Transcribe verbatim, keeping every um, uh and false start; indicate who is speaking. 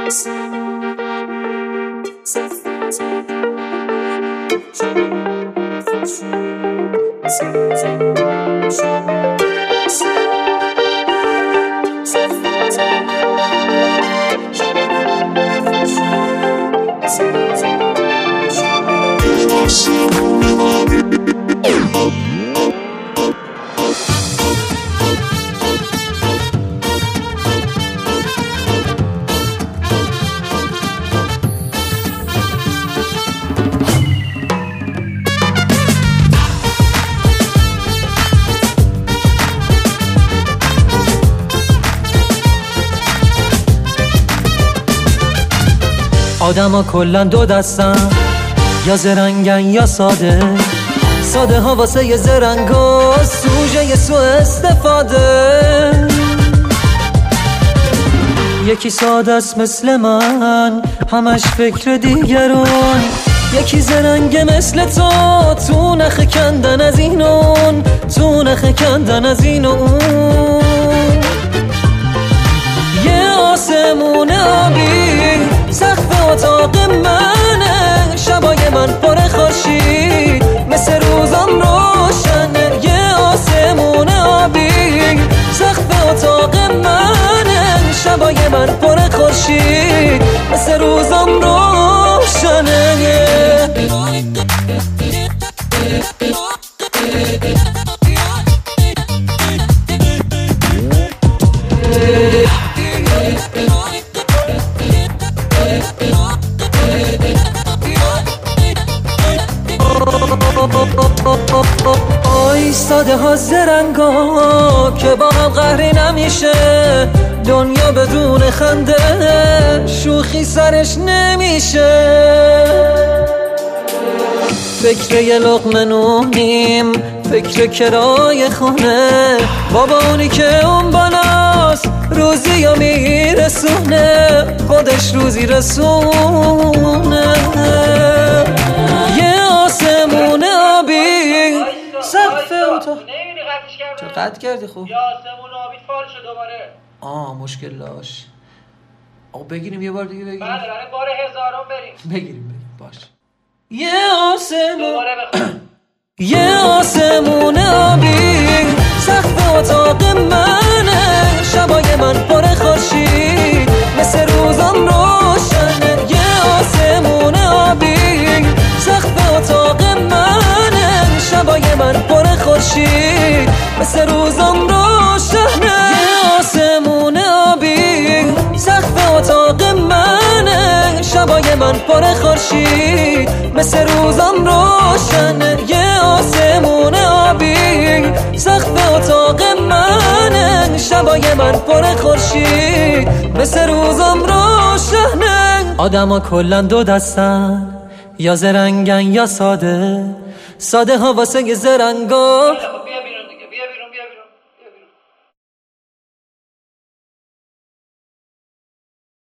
Speaker 1: آدم ها کلن دو دستن، یا زرنگن یا ساده. ساده ها واسه ی زرنگا سوژه ی سو استفاده. یکی ساده است مثل من، همش فکر دیگران. یکی زرنگه مثل تو، تو نخ کندن از این اون، تو نخ کندن از این اون. یه آسمون آبی سقف اتاق منه، شبای من پر خورشید مثل روزم روشنه. یه آسمون آبی سقف اتاق منه، شبای من پر خورشید مثل روزم روشنه. ایستاده ها زرنگا که با هم قهری نمیشه. دنیا بدون خنده شوخی سرش نمیشه. فکر یه لقمه نونیم، فکر کرای خونه. بابا اونی که اون بالاست روزی یا میرسونه، خودش روزی رسونه. یه آسمون آبی سقف اتاق. چرا قطع کردی؟ خوب
Speaker 2: یه آسمون آبی فال شد دوباره.
Speaker 1: آه مشکل داشت. آقا بگیریم یه بار دیگه بگیریم.
Speaker 2: بله بله بار هزارم بریم.
Speaker 1: بگیریم بگیریم باش. یه آسمون
Speaker 2: دوباره بخوام.
Speaker 1: یه آسمون آبی سقف اتاق منه، شبای من پر خورشید مثل روزم روشنه. یه آسمون آبی سقف اتاق منه، شبای من پر خورشید مثل روزم روشنه. یه آسمون آبی سقف اتاق منه، شبای من پر خورشید مثل روزم روشنه. یه آسمون آبی سقف اتاق منه، شبای من پر خورشید مثل روزم روشنه. آدم ها کلن دو دستن، یا زرنگن یا ساده. ساده ها واسه ی زرنگا